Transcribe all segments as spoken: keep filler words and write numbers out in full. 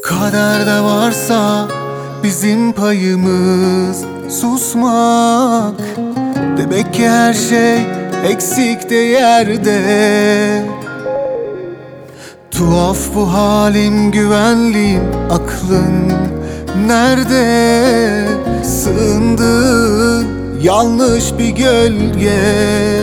Kaderde varsa bizim payımız susmak. Demek ki her şey eksik de yerde. Tuhaf bu halim, güvenliğim, aklın nerede? Sığındığın yanlış bir gölge.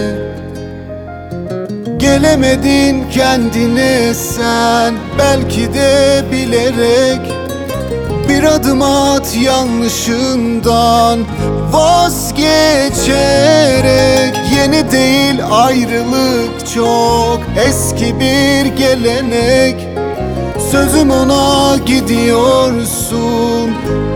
Gelemedin kendine sen, belki de bilerek. Bir adım at yanlışından vazgeçerek. Yeni değil ayrılık, çok eski bir gelenek. Sözüm ona gidiyorsun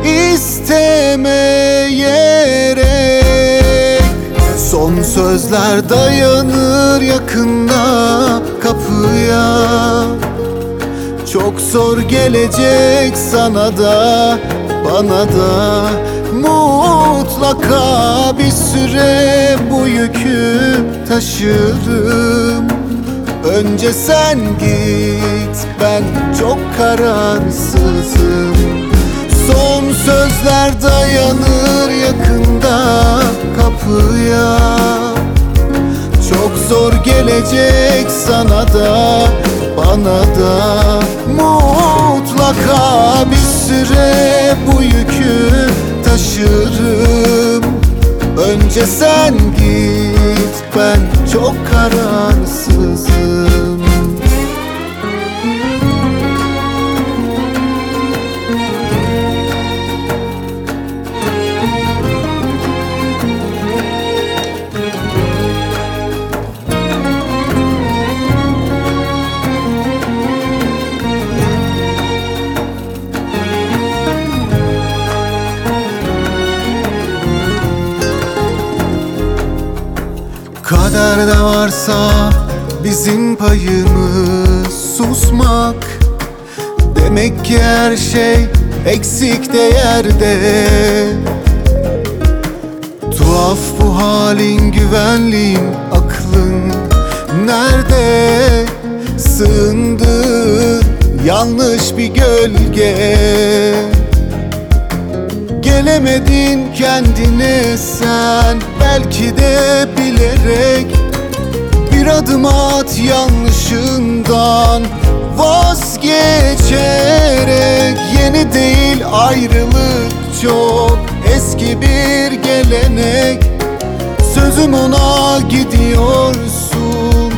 istemeyerek. Son sözler dayanır yakında kapıya. Çok zor gelecek sana da bana da. Mutlaka bir süre bu yükü taşırım. Önce sen git, ben çok kararsızım. Son sözler dayanır yakında kapıya. Çok zor gelecek sana da bana da. Mutlaka bir süre bu yükü taşırım. Önce sen git, ben çok kararsızım. Kaderde varsa bizim payımız susmak. Demek ki her şey eksik de yerde. Tuhaf bu halin, güvenliğin, aklın nerede? Sığındığın yanlış bir gölge. Gelemedin kendine sen, belki de bilerek. Bir adım at yanlışından vazgeçerek. Yeni değil ayrılık, çok eski bir gelenek. Sözüm ona gidiyorsun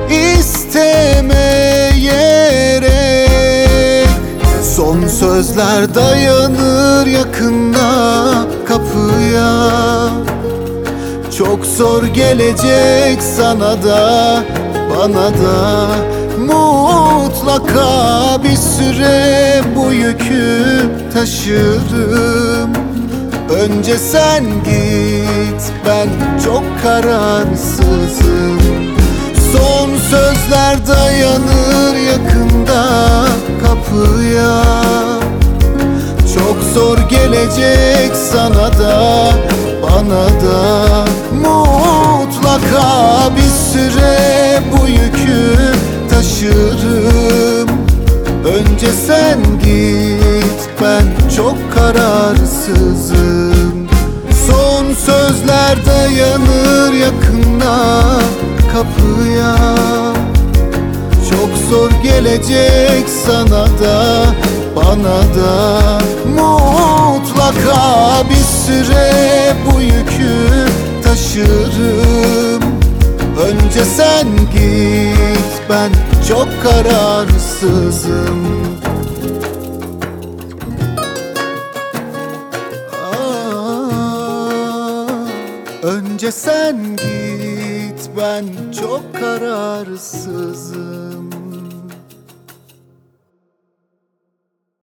istemeyerek. Son sözler dayanır yakında kapıya. Çok zor gelecek sana da bana da. Mutlaka bir süre bu yükü taşırım. Önce sen git, ben çok kararsızım. Son sözler dayanır yakında kapıya. Çok zor gelecek sana da bana da. Mutlaka bir süre bu yükü taşırım. Önce sen git, ben çok kararsızım. Son sözler dayanır yakında kapıya. Çok zor gelecek sana da bana da. Mutlaka bir süre bu yükü taşırım. Önce sen git, ben çok kararsızım. Aa, önce sen git, ben çok kararsızım.